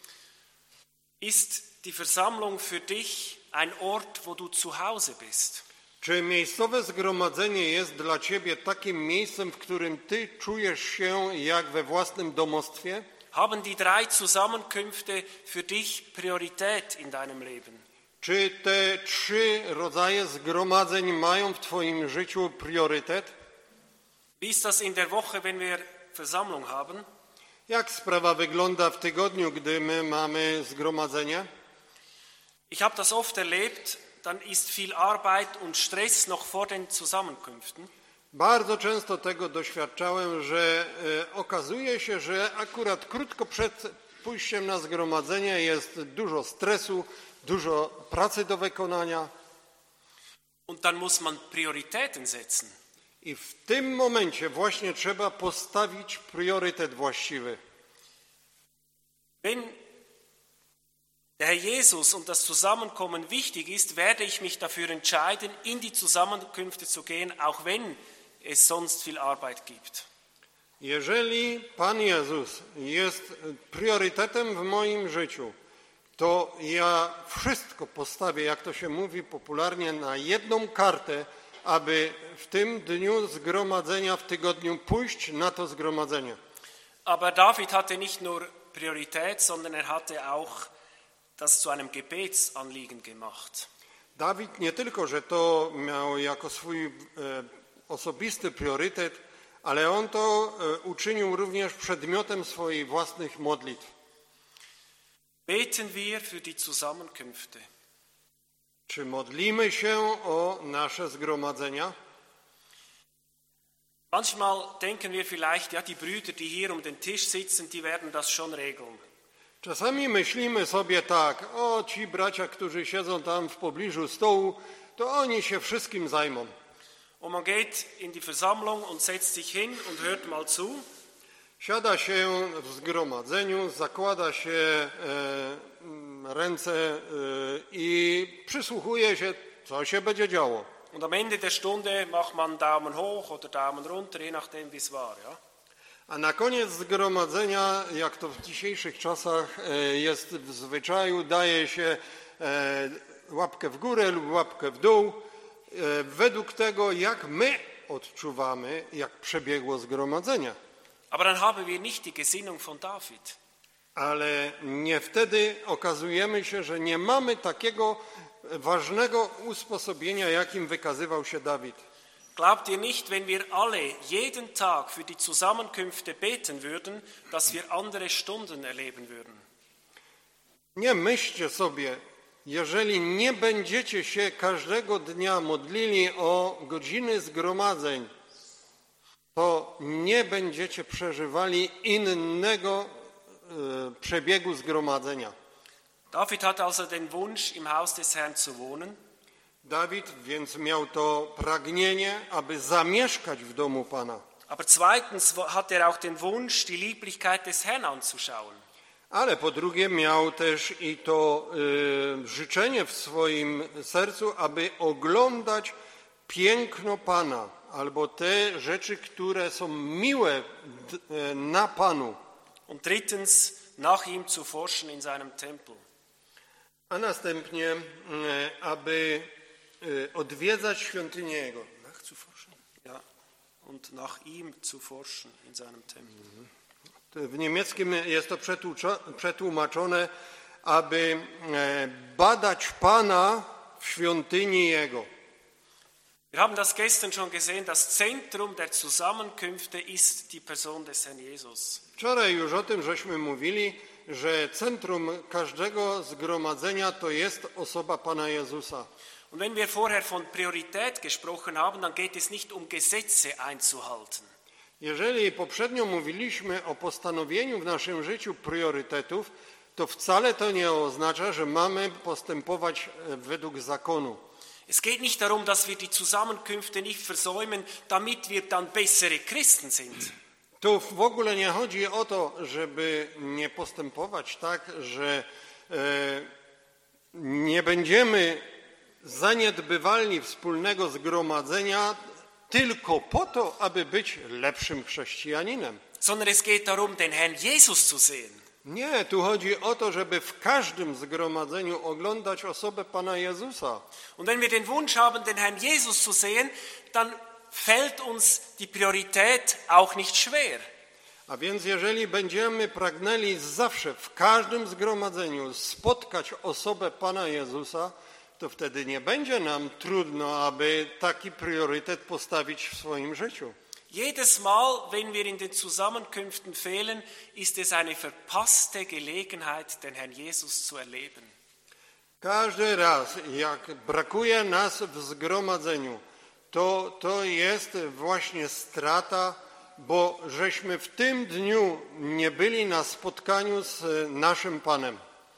Ist die Versammlung für dich ein Ort, wo du zu Hause bist? Czy miejscowe zgromadzenie jest dla Ciebie takim miejscem, w którym Ty czujesz się jak we własnym domostwie? Haben die drei Zusammenkünfte für dich Priorität in deinem Leben? Czy te trzy rodzaje zgromadzeń mają w Twoim życiu priorytet? Wie ist das in der Woche, wenn wir Versammlung haben? Jak sprawa wygląda w tygodniu, gdy my mamy zgromadzenie? Ich habe das oft erlebt, dann ist viel Arbeit und Stress noch vor den Zusammenkünften. Bardzo często tego doświadczałem, że e, okazuje się, że akurat krótko przed pójściem na zgromadzenie jest dużo stresu, dużo pracy do wykonania. Und dann muss man Prioritäten setzen. I w tym momencie właśnie trzeba postawić priorytet właściwy. Wenn der Herr Jesus und das Zusammenkommen wichtig ist, werde ich mich dafür entscheiden, in die Zusammenkünfte zu gehen, auch wenn es sonst viel Arbeit gibt. Jeżeli Pan Jezus jest priorytetem w moim życiu, to ja wszystko postawię, jak to się mówi popularnie, na jedną kartę, aby w tym dniu zgromadzenia, w tygodniu pójść na to zgromadzenie. Aber David hatte nicht nur Priorität, sondern er hatte auch das zu einem Gebetsanliegen gemacht. Dawid nie tylko, że to miał jako swój e, osobisty priorytet, ale on to e, uczynił również przedmiotem swoich własnych modlitw. Beten wir für die Zusammenkünfte. Czy modlimy się o nasze zgromadzenia? Manchmal denken wir vielleicht, ja, die Brüder, die hier um den Tisch sitzen, die werden das schon regeln. Czasami myślimy sobie tak, o ci bracia, którzy siedzą tam w pobliżu stołu, to oni się wszystkim zajmą. Und man geht in die Versammlung und setzt sich hin und hört mal zu. Siada się w zgromadzeniu, zakłada się e, ręce e, i przysłuchuje się, co się będzie działo. Und am Ende der Stunde macht man Daumen hoch oder Daumen runter, je nachdem wie es war. Ja? A na koniec zgromadzenia, jak to w dzisiejszych czasach e, jest w zwyczaju, daje się e, łapkę w górę lub łapkę w dół, e, według tego, jak my odczuwamy, jak przebiegło zgromadzenie. Aber dann haben wir nicht die Gesinnung von David. Ale nie wtedy okazujemy się, że nie mamy takiego ważnego usposobienia, jakim wykazywał się Dawid. Glaubt ihr nicht, wenn wir alle jeden Tag für die Zusammenkünfte beten würden, dass wir andere Stunden erleben würden? Nie myślcie sobie, jeżeli nie będziecie się każdego dnia modlili o godziny zgromadzeń, to nie będziecie przeżywali innego e, przebiegu zgromadzenia. David hatte also den Wunsch, im Haus des Herrn zu wohnen. Dawid więc miał to pragnienie, aby zamieszkać w domu Pana. Aber zweitens hatte er auch den Wunsch, die Lieblichkeit des Herrn anzuschauen. Ale po drugie miał też i to y, życzenie w swoim sercu, aby oglądać piękno Pana, albo te rzeczy, które są miłe d, na Panu. Und drittens, nach ihm zu forschen in seinem Tempel. A następnie, y, aby y, odwiedzać świątynię Jego. Nachzuforschen? Ja, und nach ihm zu forschen in seinem Tempel. W niemieckim jest to przetłumaczone, aby badać Pana w świątyni Jego. Wir haben das gestern schon gesehen, das Zentrum der Zusammenkünfte ist die Person des Herrn Jesus. Wczoraj już o tym żeśmy mówili, że centrum każdego zgromadzenia to jest osoba Pana Jezusa. Und wenn wir vorher von Priorität gesprochen haben, dann geht es nicht um Gesetze einzuhalten. Jeżeli poprzednio mówiliśmy o postanowieniu w naszym życiu priorytetów, to wcale to nie oznacza, że mamy postępować według zakonu. Es geht nicht darum, dass wir die Zusammenkünfte nicht versäumen, damit wir dann bessere Christen sind. Tu w ogóle nie chodzi o to, żeby nie postępować tak, że e, nie będziemy zaniedbywali wspólnego zgromadzenia tylko po to, aby być lepszym chrześcijaninem. Sondern es geht darum, den Herrn Jesus zu sehen. Nie, tu chodzi o to, żeby w każdym zgromadzeniu oglądać osobę Pana Jezusa. Und wenn wir den Wunsch haben, den Herrn Jesus zu sehen, dann fällt uns die Priorität auch nicht schwer. A więc jeżeli będziemy pragnęli zawsze w każdym zgromadzeniu spotkać osobę Pana Jezusa, to wtedy nie będzie nam trudno, aby taki priorytet postawić w swoim życiu. Jedes Mal, wenn wir in den Zusammenkünften fehlen, ist es eine verpasste Gelegenheit, den Herrn Jesus zu erleben. Każdy raz, jak brakuje nas w zgromadzeniu, to to jest właśnie strata, bo żeśmy w tym dniu nie byli na spotkaniu z naszym Panem.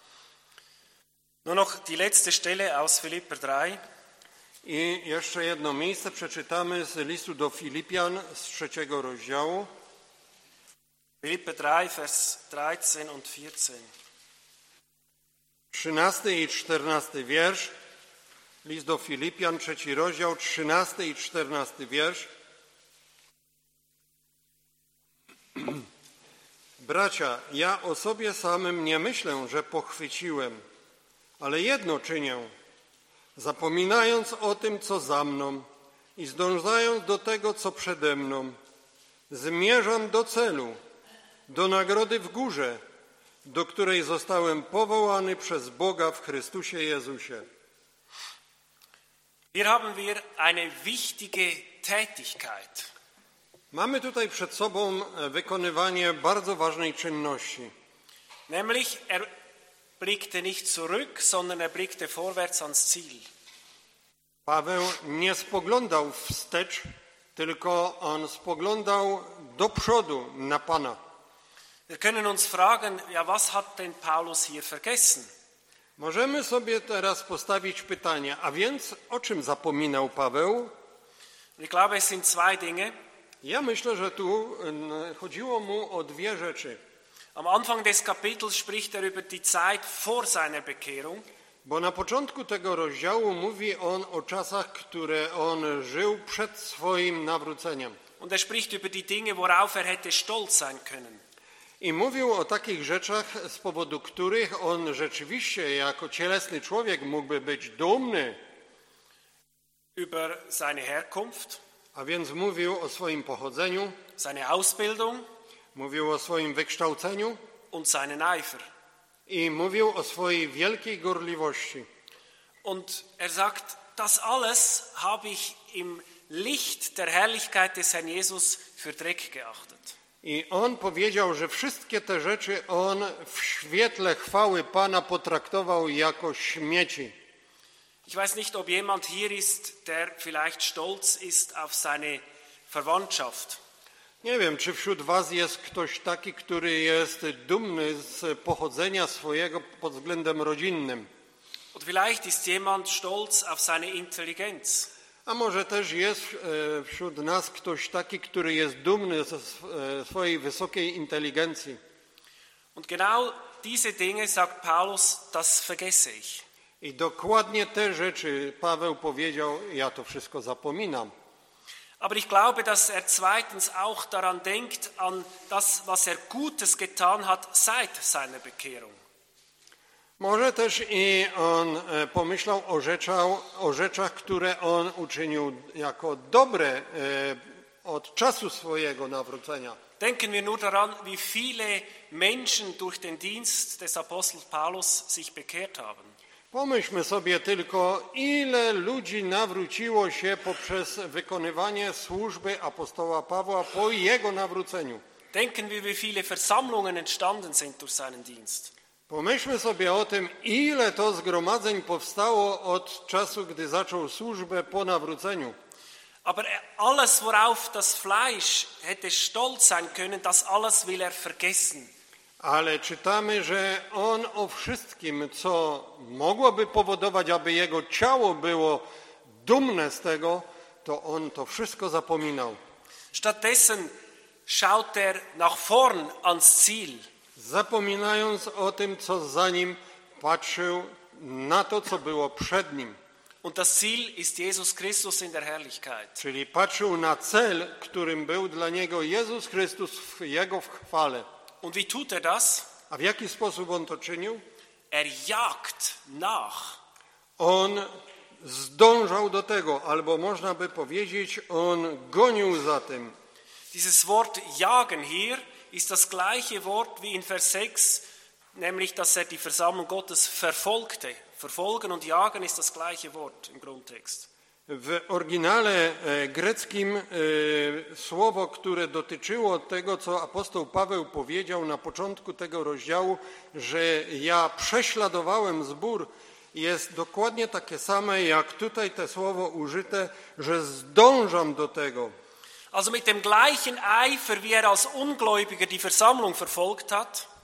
Nur noch die letzte Stelle aus Philipper drei. I jeszcze jedno miejsce przeczytamy z listu do Filipian z trzeciego rozdziału. Philipper drei, Vers dreizehn und vierzehn. trzynasty i czternasty wiersz. List do Filipian, trzeci rozdział, trzynasty i czternasty wiersz. Bracia, ja o sobie samym nie myślę, że pochwyciłem, ale jedno czynię, zapominając o tym, co za mną i zdążając do tego, co przede mną, zmierzam do celu, do nagrody w górze, do której zostałem powołany przez Boga w Chrystusie Jezusie. Hier haben wir eine wichtige Tätigkeit. Mamy tutaj przed sobą wykonywanie bardzo ważnej czynności. Nämlich, er blickte nicht zurück, sondern er blickte vorwärts ans Ziel. Paweł nie spoglądał wstecz, tylko on spoglądał do przodu na Pana. Wir können uns fragen, ja, was hat denn Paulus hier vergessen? Możemy sobie teraz postawić pytanie, a więc o czym zapominał Paweł? Ich glaube, es sind zwei Dinge. Ja myślę, że tu chodziło mu o dwie rzeczy. Am Anfang des Kapitels spricht er über die Zeit vor seiner Bekehrung. Bo na początku tego rozdziału mówi on o czasach, które on żył przed swoim nawróceniem. Und er spricht über die Dinge, worauf er hätte stolz sein können. I mówił o takich rzeczach, z powodu których on rzeczywiście jako cielesny człowiek mógłby być dumny. Über seine Herkunft, A więc mówił o swoim pochodzeniu, seine Ausbildung mówił o swoim wykształceniu und seinen Eifer. i mówił o swojej wielkiej gorliwości. Und er sagt, das alles habe ich im Licht der Herrlichkeit des Herrn Jesus für Dreck geachtet. I on powiedział, że wszystkie te rzeczy on w świetle chwały Pana potraktował jako śmieci. Ich weiß nicht, ob jemand hier ist, der vielleicht stolz ist auf seine Verwandtschaft. Nie wiem, czy wśród was jest ktoś taki, który jest dumny z pochodzenia swojego pod względem rodzinnym. Oder vielleicht ist jemand stolz auf seine Intelligenz. A może też jest wśród nas ktoś taki, który jest dumny ze swojej wysokiej inteligencji. Und genau diese Dinge, sagt Paulus, das vergesse ich. I dokładnie te rzeczy Paweł powiedział, ja to wszystko zapominam. Aber ich glaube, dass er zweitens auch daran denkt, an das, was er Gutes getan hat seit seiner Bekehrung. Może też i on pomyślał o rzeczach, o rzeczach, które on uczynił jako dobre od czasu swojego nawrócenia. Denken wir nur daran, wie viele Menschen durch den Dienst des Apostels Paulus sich bekehrt haben. Pomyślmy sobie tylko, ile ludzi nawróciło się poprzez wykonywanie służby apostoła Pawła po jego nawróceniu. Denken wir, wie viele Versammlungen entstanden sind durch seinen Dienst. Pomyślmy sobie o tym, ile to zgromadzeń powstało od czasu, gdy zaczął służbę po nawróceniu. Aber alles, worauf das Fleisch hätte stolz sein können, das alles will er vergessen. Ale czytamy, że on o wszystkim, co mogłoby powodować, aby jego ciało było dumne z tego, to on to wszystko zapominał. Stattdessen schaut er nach vorn ans Ziel. Zapominając o tym, co za nim, patrzył na to, co było przed nim. Und das Ziel ist Jesus Christus in der Herrlichkeit. Czyli patrzył na cel, którym był dla niego Jezus Chrystus w Jego w chwale. Und wie tut er das? A w jaki sposób on to czynił? Er jagt nach. On zdążał do tego, albo można by powiedzieć, on gonił za tym. Dieses Wort jagen hier ist das gleiche Wort wie in Vers sechs, nämlich dass er die Versammlung Gottes verfolgte. Verfolgen und jagen ist das gleiche Wort im Grundtext. W oryginale greckim słowo, które dotyczyło tego, co apostoł Paweł powiedział na początku tego rozdziału, że ja prześladowałem zbór, jest dokładnie takie same, jak tutaj te słowo użyte, że zdążam do tego. Also mit dem gleichen Eifer, wie er als Ungläubiger die Versammlung verfolgt hat,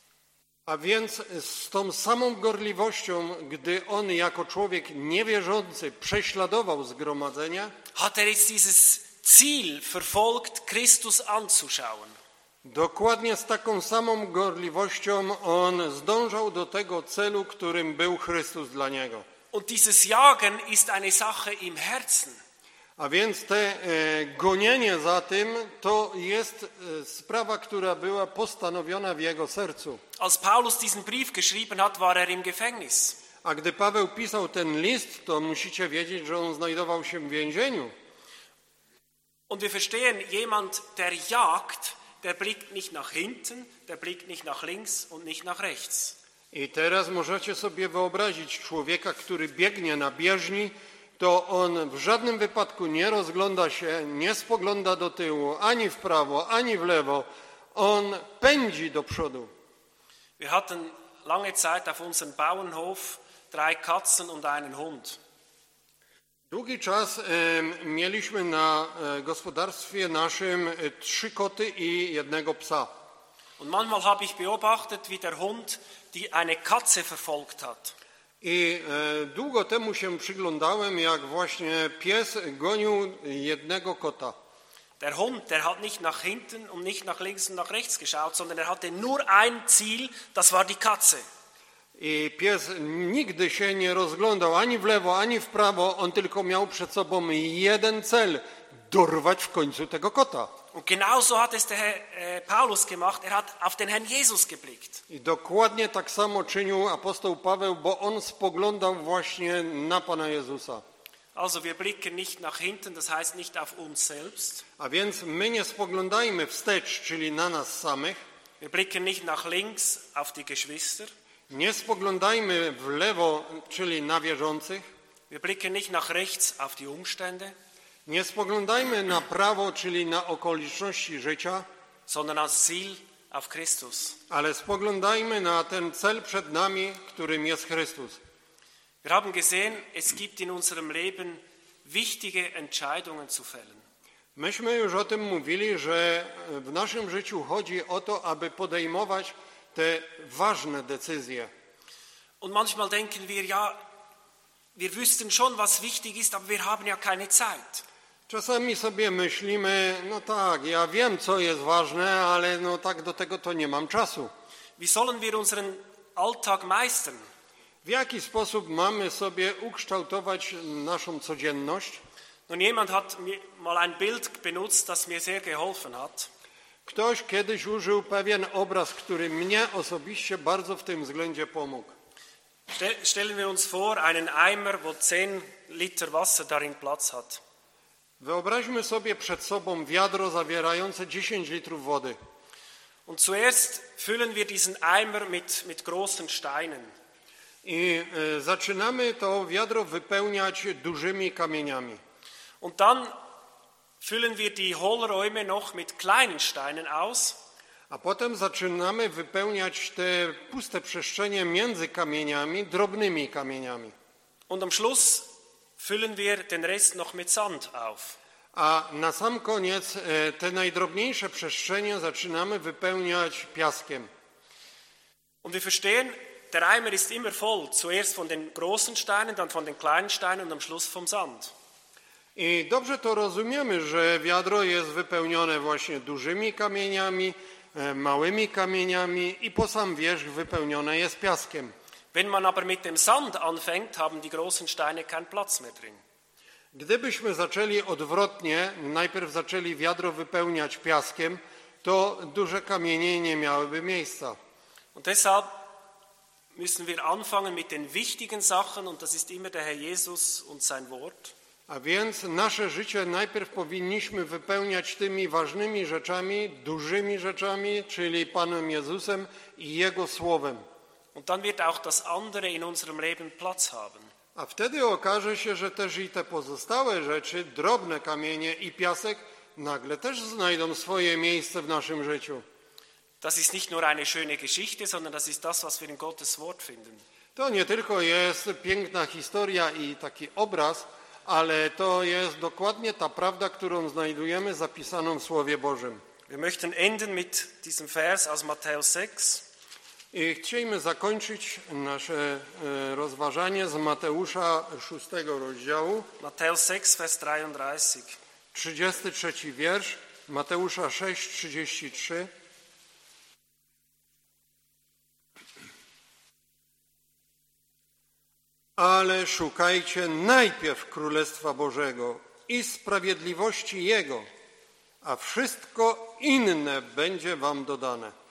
a więc z tą samą gorliwością, gdy on jako człowiek niewierzący prześladował zgromadzenia, hat er jetzt dieses Ziel verfolgt, Christus anzuschauen. Dokładnie z taką samą gorliwością on zdążał do tego celu, którym był Chrystus dla niego. Und dieses Jagen ist eine Sache im Herzen. A więc te e, gonienie za tym to jest e, sprawa, która była postanowiona w jego sercu. Als Paulus diesen Brief geschrieben hat, war er im Gefängnis. A gdy Paweł pisał ten list, to musicie wiedzieć, że on znajdował się w więzieniu. Und wir verstehen, jemand, der jagt, der blickt nicht nach hinten, der blickt nicht nach links und nicht nach rechts. I teraz możecie sobie wyobrazić człowieka, który biegnie na bieżni, to on w żadnym wypadku nie rozgląda się, nie spogląda do tyłu, ani w prawo, ani w lewo. On pędzi do przodu. Wir hatten lange Zeit auf unserem Bauernhof drei Katzen und einen Hund. Długi czas e, mieliśmy na e, gospodarstwie naszym e, trzy koty i jednego psa. Und manchmal habe ich beobachtet, wie der Hund die eine Katze verfolgt hat. I e, długo temu się przyglądałem, jak właśnie pies gonił jednego kota. Der Hund, der hat nicht nach hinten und nicht nach links und nach rechts geschaut, sondern er hatte nur ein Ziel, das war die Katze. I pies nigdy się nie rozglądał ani w lewo, ani w prawo, on tylko miał przed sobą jeden cel, dorwać w końcu tego kota. Und genauso hat es der Herr, äh, Paulus gemacht, er hat auf den Herrn Jesus geblickt. I dokładnie tak samo czynił apostoł Paweł, bo on spoglądał właśnie na Pana Jezusa. Also wir blicken nicht nach hinten, das heißt nicht auf uns selbst. A więc my nie spoglądajmy wstecz, czyli na nas samych. Wir blicken nicht nach links auf die Geschwister. Nie spoglądajmy w lewo, czyli na wierzących. Wir blicken nicht nach rechts auf die Umstände. Nie spoglądajmy na prawo, czyli na okoliczności życia, sondern als Ziel auf Christus. ale spoglądajmy na ten cel przed nami, którym jest Chrystus. Wir haben gesehen, es gibt in unserem Leben wichtige Entscheidungen zu fällen. Myśmy już o tym mówili, że w naszym życiu chodzi o to, aby podejmować te ważne decyzje. Und manchmal denken wir, ja, wir wüssten schon, was wichtig ist, aber wir haben ja keine Zeit. Czasami sobie myślimy, no tak, ja wiem, co jest ważne, ale no tak do tego to nie mam czasu. Wie sollen wir unseren Alltag meistern? W jaki sposób mamy sobie ukształtować naszą codzienność? Nun, jemand hat mir mal ein Bild benutzt, das mir sehr geholfen hat. Ktoś kiedyś użył pewien obraz, który mnie osobiście bardzo w tym względzie pomógł. Stellen wir uns vor, einen Eimer, wo zehn Liter Wasser darin Platz hat. Wyobraźmy sobie przed sobą wiadro zawierające dziesięć litrów wody. Und zuerst füllen wir diesen Eimer mit, mit großen Steinen. I y, zaczynamy to wiadro wypełniać dużymi kamieniami. Und dann füllen wir die Hohlräume noch mit kleinen Steinen aus. A potem zaczynamy wypełniać te puste przestrzenie między kamieniami drobnymi kamieniami. Und am Schluss füllen wir den Rest noch mit Sand auf. A na sam koniec y, te najdrobniejsze przestrzenie zaczynamy wypełniać piaskiem. Und wir verstehen, der Eimer ist immer voll, zuerst von den großen Steinen, dann von den kleinen Steinen und am Schluss vom Sand. I dobrze to rozumiemy, że wiadro jest wypełnione właśnie dużymi kamieniami, małymi kamieniami i po sam wierzch wypełnione jest piaskiem. Wenn man aber mit dem Sand anfängt, haben die großen Steine keinen Platz mehr drin. Gdybyśmy zaczęli odwrotnie, najpierw zaczęli wiadro wypełniać piaskiem, to duże kamienie nie miałyby miejsca. Und deshalb müssen wir anfangen mit den wichtigen Sachen, und das ist immer der Herr Jesus und sein Wort. A więc nasze życie najpierw powinniśmy wypełniać tymi ważnymi rzeczami, dużymi rzeczami, czyli Panem Jezusem i Jego Słowem. Und dann wird auch das andere in unserem Leben Platz haben. A wtedy okaże się, że też i te pozostałe rzeczy, drobne kamienie i piasek, nagle też znajdą swoje miejsce w naszym życiu. Das ist nicht nur eine schöne Geschichte, sondern das ist das, was wir in Gottes Wort finden. To nie tylko jest piękna historia i taki obraz, ale to jest dokładnie ta prawda, którą znajdujemy zapisaną w Słowie Bożym. Wir möchten enden mit diesem Vers aus Matthäus sechs. I chcielibyśmy zakończyć nasze rozważanie z Mateusza szóstego rozdziału. Matthäus sechs, Vers dreiunddreißig. trzydziesty trzeci wiersz, Mateusza sześć, trzydzieści trzy. Ale szukajcie najpierw Królestwa Bożego i sprawiedliwości Jego, a wszystko inne będzie wam dodane.